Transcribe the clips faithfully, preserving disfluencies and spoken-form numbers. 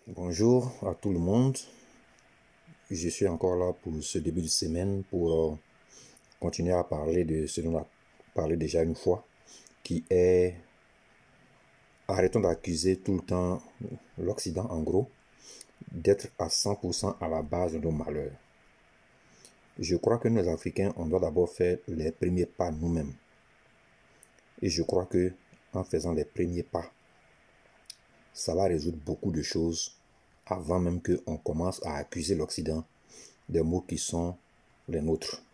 Bonjour à tout le monde. Je suis encore là pour ce début de semaine pour euh, continuer à parler de ce dont on a parlé déjà une fois, qui est arrêtons d'accuser tout le temps l'Occident, en gros, d'être à cent pour cent à la base de nos malheurs. Je crois que nous, Africains, on doit d'abord faire les premiers pas nous-mêmes. Et je crois que en faisant les premiers pas, ça va résoudre beaucoup de choses avant même qu'on commence à accuser l'Occident des maux qui sont les nôtres.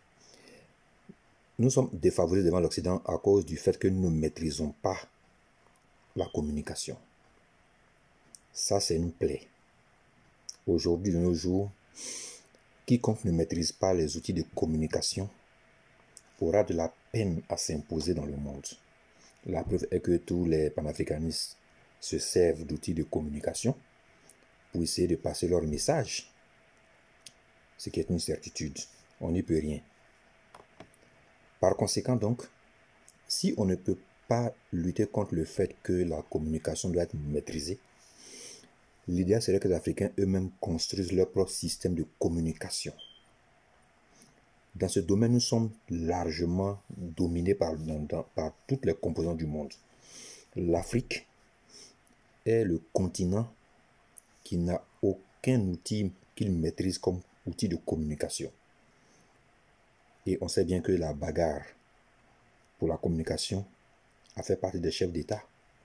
Nous sommes défavorisés devant l'Occident à cause du fait que nous ne maîtrisons pas la communication. Ça, c'est une plaie. Aujourd'hui, de nos jours, quiconque ne maîtrise pas les outils de communication aura de la peine à s'imposer dans le monde. La preuve est que tous les panafricanistes se servent d'outils de communication pour essayer de passer leur message, ce qui est une certitude. On n'y peut rien. Par conséquent, donc, si on ne peut pas lutter contre le fait que la communication doit être maîtrisée, l'idéal serait que les Africains eux-mêmes construisent leur propre système de communication. Dans ce domaine, nous sommes largement dominés par, dans, par toutes les composantes du monde. L'Afrique est le continent qui n'a aucun outil qu'il maîtrise comme outil de communication. Et on sait bien que la bagarre pour la communication a fait partie des chefs d'État.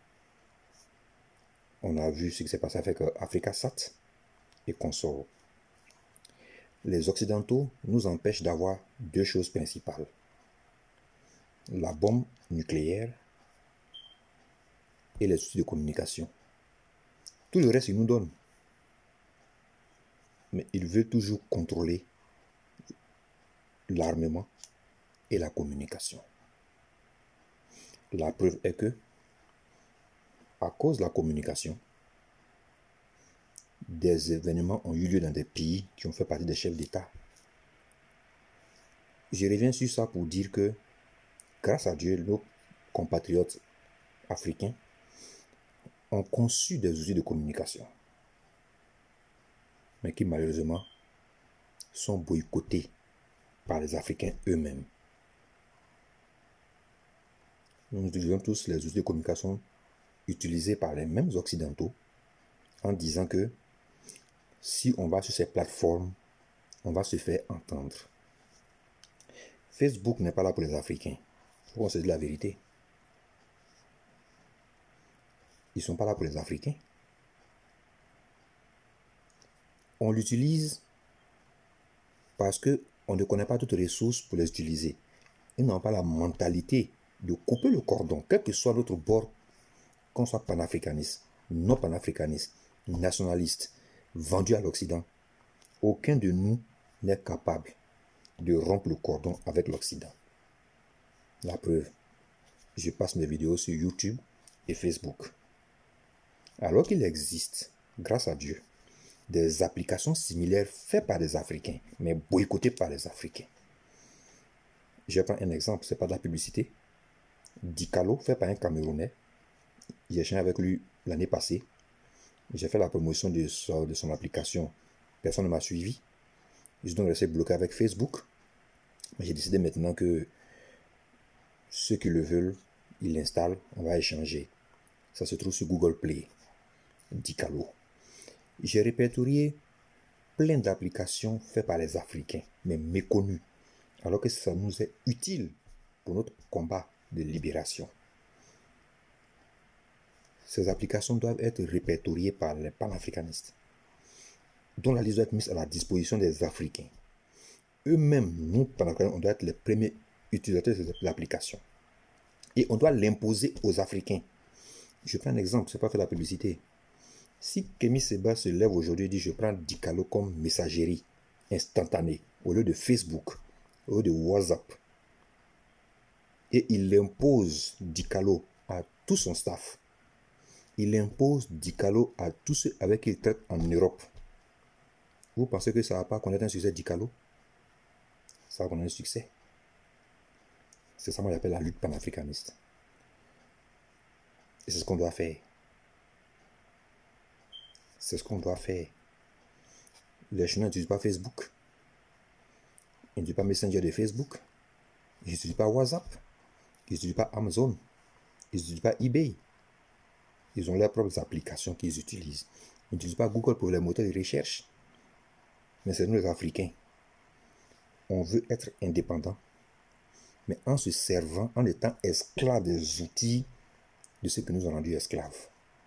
On a vu ce qui s'est passé avec Africasat et consorts. Les Occidentaux nous empêchent d'avoir deux choses principales. La bombe nucléaire et les outils de communication. Tout le reste, ils nous donnent. Mais ils veulent toujours contrôler l'armement et la communication. La preuve est que, à cause de la communication, des événements ont eu lieu dans des pays qui ont fait partie des chefs d'État. Je reviens sur ça pour dire que, grâce à Dieu, nos compatriotes africains ont conçu des outils de communication, mais qui malheureusement sont boycottés par les Africains eux-mêmes. Nous utilisons tous les outils de communication utilisés par les mêmes Occidentaux en disant que si on va sur ces plateformes, on va se faire entendre. Facebook n'est pas là pour les Africains. Il faut qu'on se dise la vérité. Ils ne sont pas là pour les Africains. On l'utilise parce qu'on ne connaît pas toutes les ressources pour les utiliser. Ils n'ont pas la mentalité de couper le cordon, quel que soit notre bord, qu'on soit panafricaniste, non panafricaniste, nationaliste, vendu à l'Occident. Aucun de nous n'est capable de rompre le cordon avec l'Occident. La preuve, je passe mes vidéos sur YouTube et Facebook. Alors qu'il existe, grâce à Dieu, des applications similaires faites par des Africains, mais boycottées par les Africains. Je prends un exemple, ce n'est pas de la publicité. Dicalo, fait par un Camerounais. J'ai échangé avec lui l'année passée. J'ai fait la promotion de son, de son application. Personne ne m'a suivi. Je suis donc resté bloqué avec Facebook. Mais j'ai décidé maintenant que ceux qui le veulent, ils l'installent, on va échanger. Ça se trouve sur Google Play. Dicalo. J'ai répertorié plein d'applications faites par les Africains, mais méconnues, alors que ça nous est utile pour notre combat de libération. Ces applications doivent être répertoriées par les panafricanistes, dont la liste doit être mise à la disposition des Africains. Eux-mêmes, nous, panafricains, on doit être les premiers utilisateurs de cette application. Et on doit l'imposer aux Africains. Je prends un exemple, ce n'est pas faire la publicité. Si Kémy Seba se lève aujourd'hui et dit je prends Dicalo comme messagerie instantanée au lieu de Facebook, au lieu de WhatsApp, et il impose Dicalo à tout son staff, il impose Dicalo à tous ceux avec qui il traite en Europe. Vous pensez que ça ne va pas connaître un succès Dicalo? Ça va connaître un succès. C'est ça que j'appelle la lutte panafricaniste. Et c'est ce qu'on doit faire. C'est ce qu'on doit faire. Les Chinois n'utilisent pas Facebook. Ils n'utilisent pas Messenger de Facebook. Ils n'utilisent pas WhatsApp. Ils n'utilisent pas Amazon. Ils n'utilisent pas eBay. Ils ont leurs propres applications qu'ils utilisent. Ils n'utilisent pas Google pour les moteurs de recherche. Mais c'est nous les Africains. On veut être indépendant, mais en se servant, en étant esclave des outils de ceux que nous avons rendus esclaves.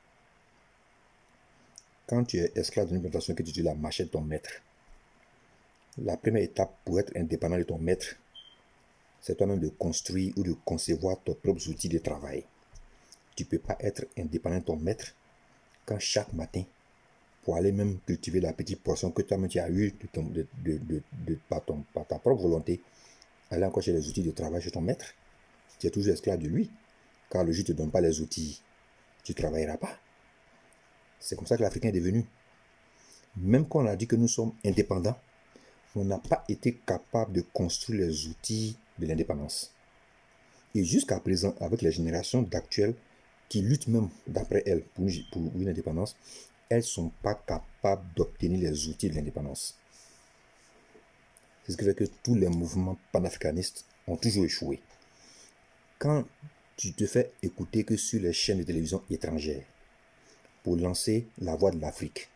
Quand tu es esclave d'une plantation que tu utilises la machette de ton maître, la première étape pour être indépendant de ton maître, c'est toi-même de construire ou de concevoir tes propres outils de travail. Tu ne peux pas être indépendant de ton maître quand chaque matin, pour aller même cultiver la petite portion que toi-même tu as eue de, ton, de, de, de, de, par, ton, par ta propre volonté, aller encore chez les outils de travail chez ton maître, tu es toujours esclave de lui. Car le juge ne te donne pas les outils, tu ne travailleras pas. C'est comme ça que l'Africain est devenu. Même quand on a dit que nous sommes indépendants, on n'a pas été capable de construire les outils de l'indépendance. Et jusqu'à présent, avec les générations d'actuelles qui luttent même d'après elles pour une, pour une indépendance, elles ne sont pas capables d'obtenir les outils de l'indépendance. C'est ce qui fait que tous les mouvements panafricanistes ont toujours échoué. Quand tu te fais écouter que sur les chaînes de télévision étrangères, pour lancer la voix de l'Afrique,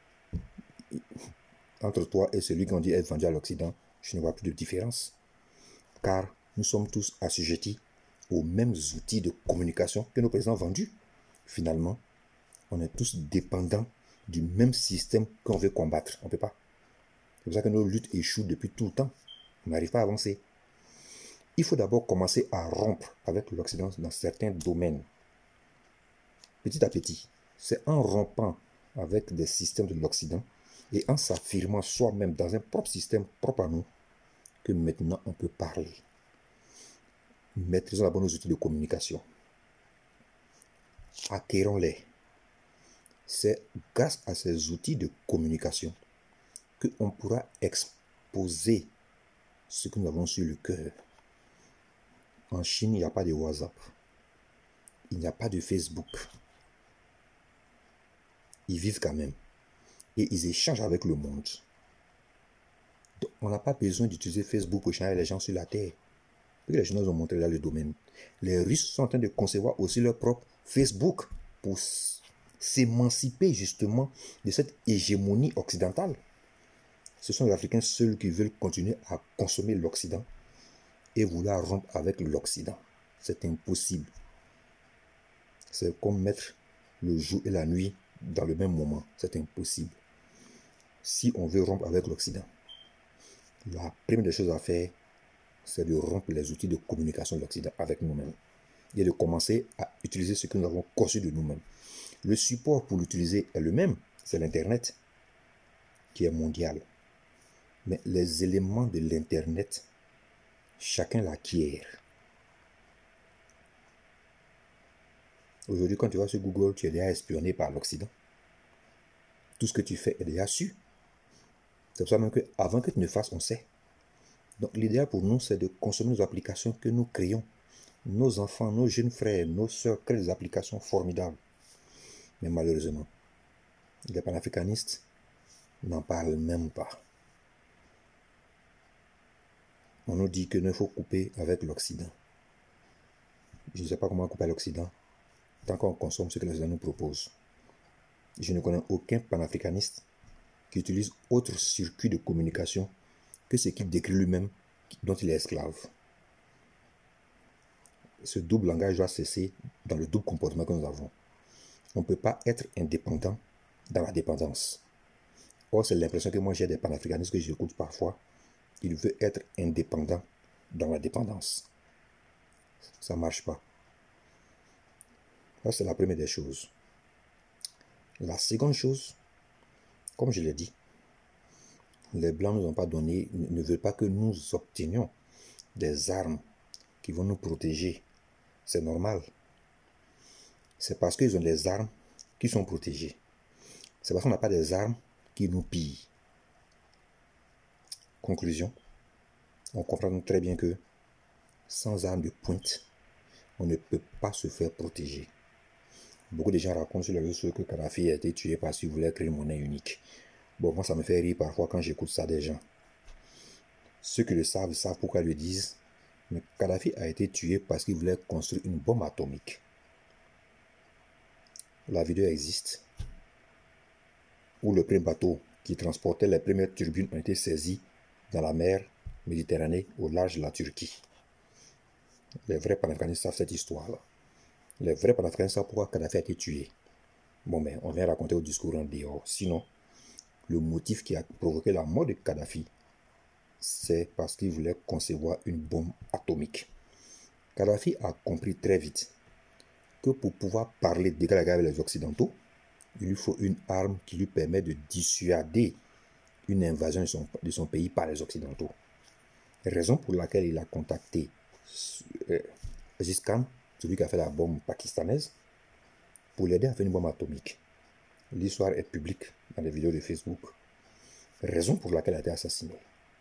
entre toi et celui qu'on dit être vendu à l'Occident, je ne vois plus de différence. Car nous sommes tous assujettis aux mêmes outils de communication que nos présidents vendus. Finalement, on est tous dépendants du même système qu'on veut combattre. On ne peut pas. C'est pour ça que nos luttes échouent depuis tout le temps. On n'arrive pas à avancer. Il faut d'abord commencer à rompre avec l'Occident dans certains domaines. Petit à petit, c'est en rompant avec des systèmes de l'Occident et en s'affirmant soi-même dans un propre système propre à nous que maintenant on peut parler. Maîtrisons d'abord nos outils de communication. Acquérons-les. C'est grâce à ces outils de communication qu'on pourra exposer ce que nous avons sur le cœur. En Chine, il n'y a pas de WhatsApp. Il n'y a pas de Facebook. Ils vivent quand même. Et ils échangent avec le monde. Donc, on n'a pas besoin d'utiliser Facebook pour échanger avec les gens sur la Terre. Et les gens nous ont montré dans le domaine. Les Russes sont en train de concevoir aussi leur propre Facebook pour s'émanciper justement de cette hégémonie occidentale. Ce sont les Africains seuls qui veulent continuer à consommer l'Occident et vouloir rompre avec l'Occident. C'est impossible. C'est comme mettre le jour et la nuit dans le même moment. C'est impossible. Si on veut rompre avec l'Occident, la première des choses à faire, c'est de rompre les outils de communication de l'Occident avec nous-mêmes et de commencer à utiliser ce que nous avons conçu de nous-mêmes. Le support pour l'utiliser est le même, c'est l'Internet qui est mondial. Mais les éléments de l'Internet, chacun l'acquiert. Aujourd'hui, quand tu vas sur Google, tu es déjà espionné par l'Occident. Tout ce que tu fais est déjà su. C'est pour ça même qu'avant que tu ne fasses, on sait. Donc l'idéal pour nous, c'est de consommer nos applications que nous créons. Nos enfants, nos jeunes frères, nos soeurs créent des applications formidables. Mais malheureusement, les panafricanistes n'en parlent même pas. On nous dit qu'il ne faut couper avec l'Occident. Je ne sais pas comment couper avec l'Occident tant qu'on consomme ce que l'Occident nous propose. Je ne connais aucun panafricaniste qui utilise autre circuit de communication que ce qu'il décrit lui-même, dont il est esclave. Ce double langage doit cesser dans le double comportement que nous avons. On ne peut pas être indépendant dans la dépendance. Or, c'est l'impression que moi j'ai des panafricanistes que j'écoute parfois. Ils veulent être indépendants dans la dépendance. Ça ne marche pas. Ça, c'est la première des choses. La seconde chose, comme je l'ai dit, les Blancs ne nous ont pas donné, ne veulent pas que nous obtenions des armes qui vont nous protéger. C'est normal. C'est parce qu'ils ont des armes qui sont protégées. C'est parce qu'on n'a pas des armes qui nous pillent. Conclusion, on comprend très bien que sans armes de pointe, on ne peut pas se faire protéger. Beaucoup de gens racontent sur les réseaux sociaux que Kadhafi a été tué parce qu'il voulait créer une monnaie unique. Bon, moi, ça me fait rire parfois quand j'écoute ça des gens. Ceux qui le savent, savent pourquoi ils le disent. Mais Kadhafi a été tué parce qu'il voulait construire une bombe atomique. La vidéo existe. Où le premier bateau qui transportait les premières turbines ont été saisis dans la mer Méditerranée au large de la Turquie. Les vrais panafricanistes savent cette histoire-là. Les vrais panafricanistes savent pourquoi Kadhafi a été tué. Bon, mais on vient raconter au discours en dehors. Sinon, le motif qui a provoqué la mort de Kadhafi, c'est parce qu'il voulait concevoir une bombe atomique. Kadhafi a compris très vite que pour pouvoir parler d'égal à égal avec les Occidentaux, il lui faut une arme qui lui permet de dissuader une invasion de son, de son pays par les Occidentaux. Raison pour laquelle il a contacté euh, Aziz Khan, celui qui a fait la bombe pakistanaise, pour l'aider à faire une bombe atomique. L'histoire est publique dans les vidéos de Facebook. Raison pour laquelle elle a été assassinée.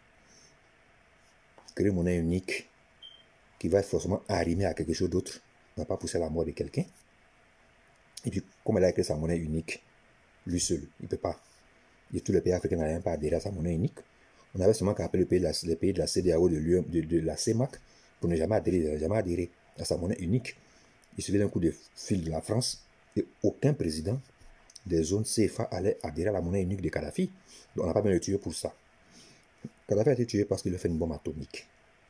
Créer une monnaie unique qui va être forcément arrimée à quelque chose d'autre ne va pas pousser à la mort de quelqu'un. Et puis, comme elle a créé sa monnaie unique, lui seul, il ne peut pas. Et tous les pays africains n'avaient pas adhéré à sa monnaie unique. On avait seulement qu'à appeler le pays de la, les pays de la C D A O, de, de, de la CEMAC, pour ne jamais adhérer, jamais adhérer à sa monnaie unique. Il suffit d'un coup de fil de la France et aucun président des zones C F A allait adhérer à la monnaie unique de Kadhafi. Donc on n'a pas besoin de le tuer pour ça. Kadhafi a été tué parce qu'il a fait une bombe atomique.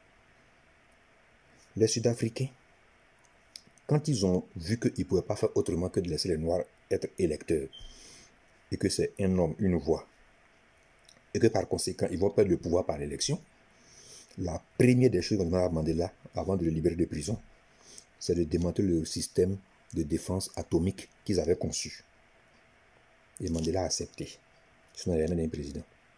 Les Sud-Africains, quand ils ont vu qu'ils ne pouvaient pas faire autrement que de laisser les Noirs être électeurs, et que c'est un homme, une voix, et que par conséquent, ils vont perdre le pouvoir par l'élection, la première des choses qu'on demande à Mandela, avant de le libérer de prison, c'est de démanteler le système de défense atomique qu'ils avaient conçu. Et Mandela a accepté. Sinon, il n'y a rien d'un président.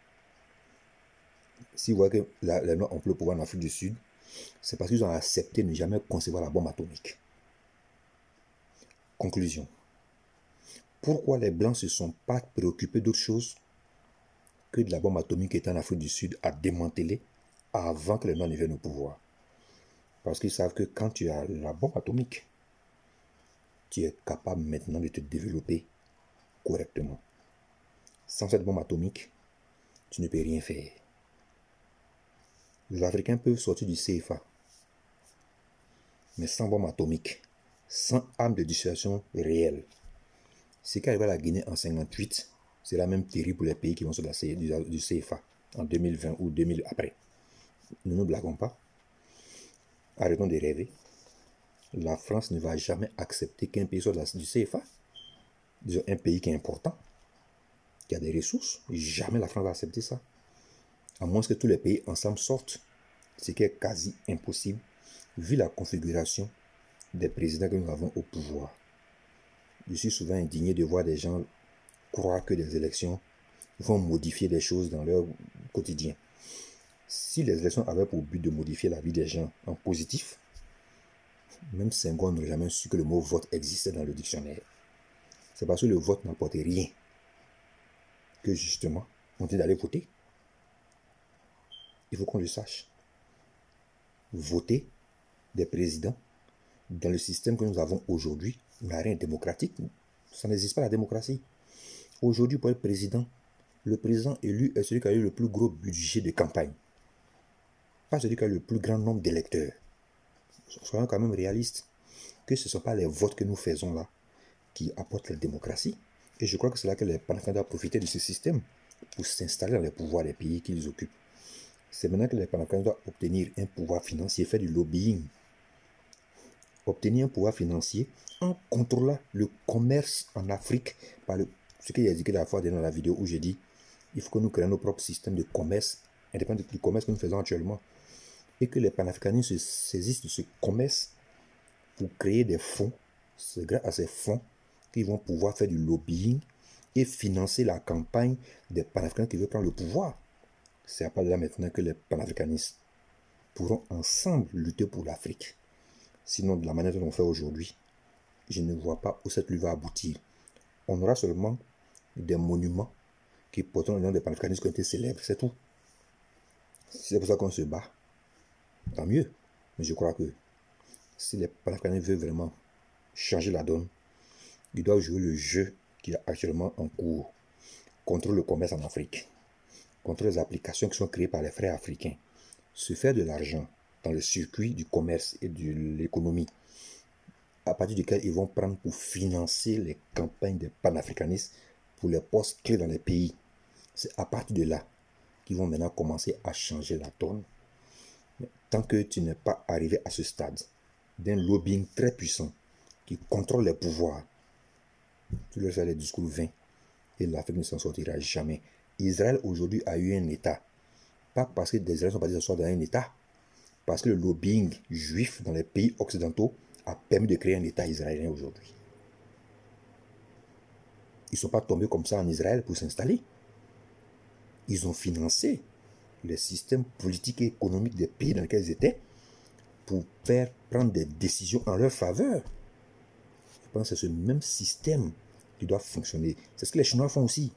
Si vous voyez que la, les Noirs ont pris le pouvoir en Afrique du Sud, c'est parce qu'ils ont accepté de ne jamais concevoir la bombe atomique. Conclusion. Pourquoi les Blancs ne se sont pas préoccupés d'autre chose que de la bombe atomique qui était en Afrique du Sud à démanteler avant que les Noirs ne viennent au pouvoir? Parce qu'ils savent que quand tu as la bombe atomique, tu es capable maintenant de te développer correctement. Sans cette bombe atomique, tu ne peux rien faire. Les Africains peuvent sortir du C F A, mais sans bombe atomique, sans arme de dissuasion réelle. Ce qui arrive à la Guinée en cinquante-huit, c'est la même terrible pour les pays qui vont sur la C, du, du C F A en deux mille vingt ou deux mille après. Ne nous blaguons pas. Arrêtons de rêver. La France ne va jamais accepter qu'un pays soit du C F A. Disons, un pays qui est important, qui a des ressources. Jamais la France va accepter ça. À moins que tous les pays ensemble sortent. Ce qui est quasi impossible, vu la configuration des présidents que nous avons au pouvoir. Je suis souvent indigné de voir des gens croire que des élections vont modifier des choses dans leur quotidien. Si les élections avaient pour but de modifier la vie des gens en positif, même Senghor n'aurait jamais su que le mot vote existait dans le dictionnaire. C'est parce que le vote n'apporte rien que justement on dit d'aller voter. Il faut qu'on le sache. Voter des présidents dans le système que nous avons aujourd'hui n'a rien de démocratique. Ça n'existe pas la démocratie. Aujourd'hui, pour être président, le président élu est celui qui a eu le plus gros budget de campagne. Pas celui qui a eu le plus grand nombre d'électeurs. Soyons quand même réalistes. Que ce ne sont pas les votes que nous faisons là qui apportent la démocratie. Et je crois que c'est là que les panafricains doivent profiter de ce système pour s'installer dans les pouvoirs des pays qu'ils occupent. C'est maintenant que les panafricains doivent obtenir un pouvoir financier, faire du lobbying. Obtenir un pouvoir financier en contrôlant le commerce en Afrique par le, ce que j'ai indiqué la fois dans la vidéo où j'ai dit il faut que nous créions nos propres systèmes de commerce indépendants du commerce que nous faisons actuellement et que les panafricanistes se saisissent de ce commerce pour créer des fonds. C'est grâce à ces fonds qu'ils vont pouvoir faire du lobbying et financer la campagne des panafricains qui veulent prendre le pouvoir. C'est à part de là maintenant que les panafricanistes pourront ensemble lutter pour l'Afrique. Sinon, de la manière dont on fait aujourd'hui, je ne vois pas où cette lutte va aboutir. On aura seulement des monuments qui porteront le nom des panafricanistes qui ont été célèbres, c'est tout. Si c'est pour ça qu'on se bat, tant mieux. Mais je crois que si les panafricanistes veulent vraiment changer la donne, Ils doivent jouer le jeu qui est actuellement en cours contre le commerce en Afrique, contre les applications qui sont créées par les frères africains. Se faire de l'argent dans le circuit du commerce et de l'économie, à partir duquel ils vont prendre pour financer les campagnes des panafricanistes pour les postes clés dans les pays. C'est à partir de là qu'ils vont maintenant commencer à changer la donne. Mais tant que tu n'es pas arrivé à ce stade d'un lobbying très puissant qui contrôle les pouvoirs, tu leur fais des discours vains et l'Afrique ne s'en sortira jamais. Israël aujourd'hui a eu un État, pas parce que des Israéliens sont partis s'asseoir dans un État, parce que le lobbying juif dans les pays occidentaux a permis de créer un État israélien aujourd'hui. Ils ne sont pas tombés comme ça en Israël pour s'installer. Ils ont financé les systèmes politiques et économiques des pays dans lesquels ils étaient pour faire prendre des décisions en leur faveur. Je pense que c'est ce même système qui doit fonctionner. C'est ce que les Chinois font aussi.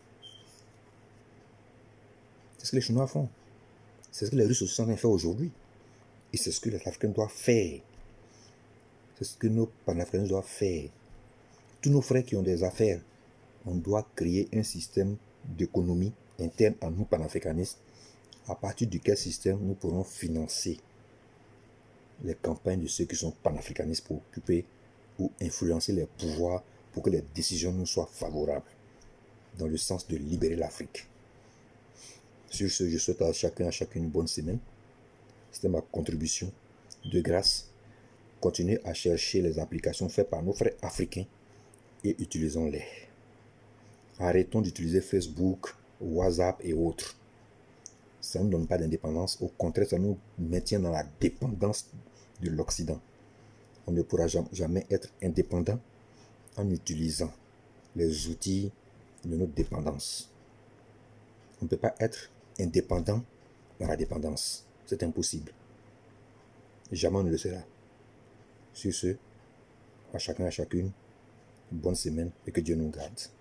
C'est ce que les Chinois font. C'est ce que les Russes aussi sont en train de faire aujourd'hui. Et c'est ce que les Africains doivent faire. C'est ce que nos panafricains doivent faire. Tous nos frères qui ont des affaires, on doit créer un système d'économie interne à nous panafricanistes, à partir duquel système nous pourrons financer les campagnes de ceux qui sont panafricanistes pour occuper ou influencer les pouvoirs pour que les décisions nous soient favorables, dans le sens de libérer l'Afrique. Sur ce, je souhaite à chacun à chacune une bonne semaine. C'était ma contribution. De grâce, continuez à chercher les applications faites par nos frères africains et utilisons-les. Arrêtons d'utiliser Facebook, WhatsApp et autres. Ça ne nous donne pas d'indépendance. Au contraire, ça nous maintient dans la dépendance de l'Occident. On ne pourra jamais être indépendant en utilisant les outils de notre dépendance. On ne peut pas être indépendant dans la dépendance. C'est impossible. Jamais on ne le sera. Sur ce, à chacun, à chacune, une bonne semaine et que Dieu nous garde.